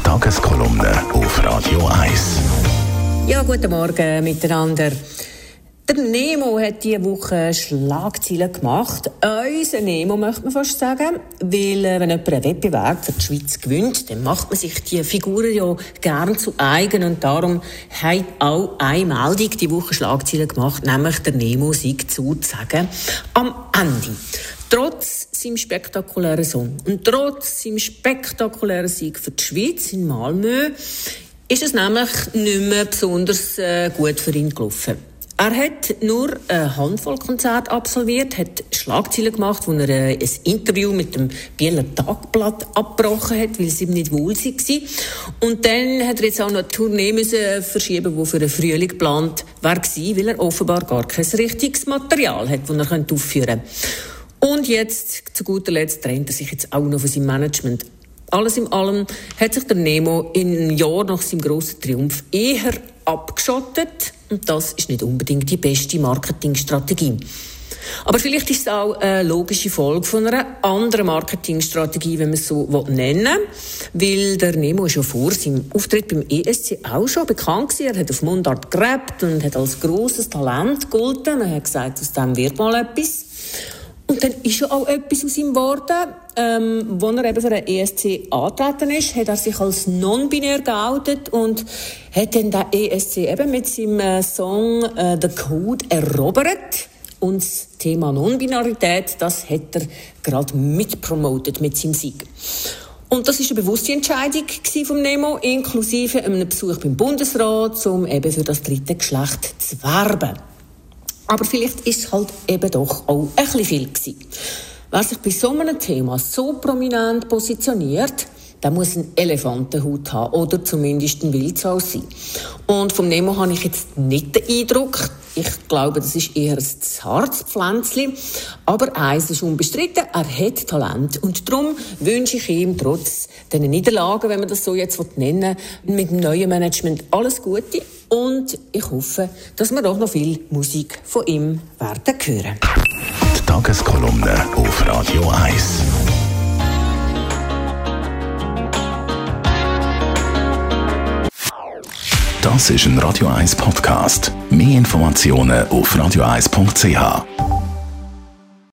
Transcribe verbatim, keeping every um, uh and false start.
Tageskolumne auf Radio eins. Ja, guten Morgen miteinander. Der Nemo hat diese Woche Schlagzeilen gemacht. Unser Nemo, möchte man fast sagen. Weil, äh, wenn jemand einen Wettbewerb für die Schweiz gewinnt, dann macht man sich die Figuren ja gern zu eigen. Und darum hat auch eine Meldung die Woche Schlagzeilen gemacht, nämlich der Nemo sei sozusagen am Ende. Trotz seinem spektakulären Song und trotz seinem spektakulären Sieg für die Schweiz in Malmö ist es nämlich nicht mehr besonders äh, gut für ihn gelaufen. Er hat nur eine Handvoll Konzerte absolviert, hat Schlagzeilen gemacht, wo er äh, ein Interview mit dem Bieler Tagblatt abgebrochen hat, weil es ihm nicht wohl war. Und dann hat er jetzt auch noch eine Tournee müssen verschieben, die für den Frühling geplant war, weil er offenbar gar kein richtiges Material hat, das er aufführen könnte. Und jetzt, zu guter Letzt, trennt er sich jetzt auch noch von seinem Management. Alles in allem hat sich der Nemo in einem Jahr nach seinem grossen Triumph eher abgeschottet. Und das ist nicht unbedingt die beste Marketingstrategie. Aber vielleicht ist es auch eine logische Folge von einer anderen Marketingstrategie, wenn man es so nennen will. Weil der Nemo ist ja vor seinem Auftritt beim E S C auch schon bekannt gewesen. Er hat auf Mundart gerappt und hat als grosses Talent gegolten. Man hat gesagt, aus dem wird mal etwas. Und dann ist ja auch etwas aus ihm geworden. Ähm, als er eben für den E S C angetreten ist, hat er sich als non-binär geoutet und hat dann den E S C eben mit seinem äh, Song äh, «The Code» erobert. Und das Thema Non-Binarität, das hat er gerade mitpromotet mit seinem Sieg. Und das war eine bewusste Entscheidung vom Nemo, inklusive einem Besuch beim Bundesrat, um eben für das dritte Geschlecht zu werben. Aber vielleicht ist es halt eben doch auch ein bisschen viel gewesen. Wer sich bei so einem Thema so prominent positioniert, der muss einen Elefantenhut haben oder zumindest ein Wildsau sein. Und vom Nemo habe ich jetzt nicht den Eindruck. Ich glaube, das ist eher ein zartes Pflänzchen. Aber eins ist unbestritten, er hat Talent. Und darum wünsche ich ihm trotz dieser Niederlagen, wenn man das so jetzt nennen will, mit dem neuen Management alles Gute. Und ich hoffe, dass wir auch noch viel Musik von ihm werden hören. Die Tageskolumne auf Radio eins. Das ist ein Radio eins Podcast. Mehr Informationen auf radio eins punkt c h.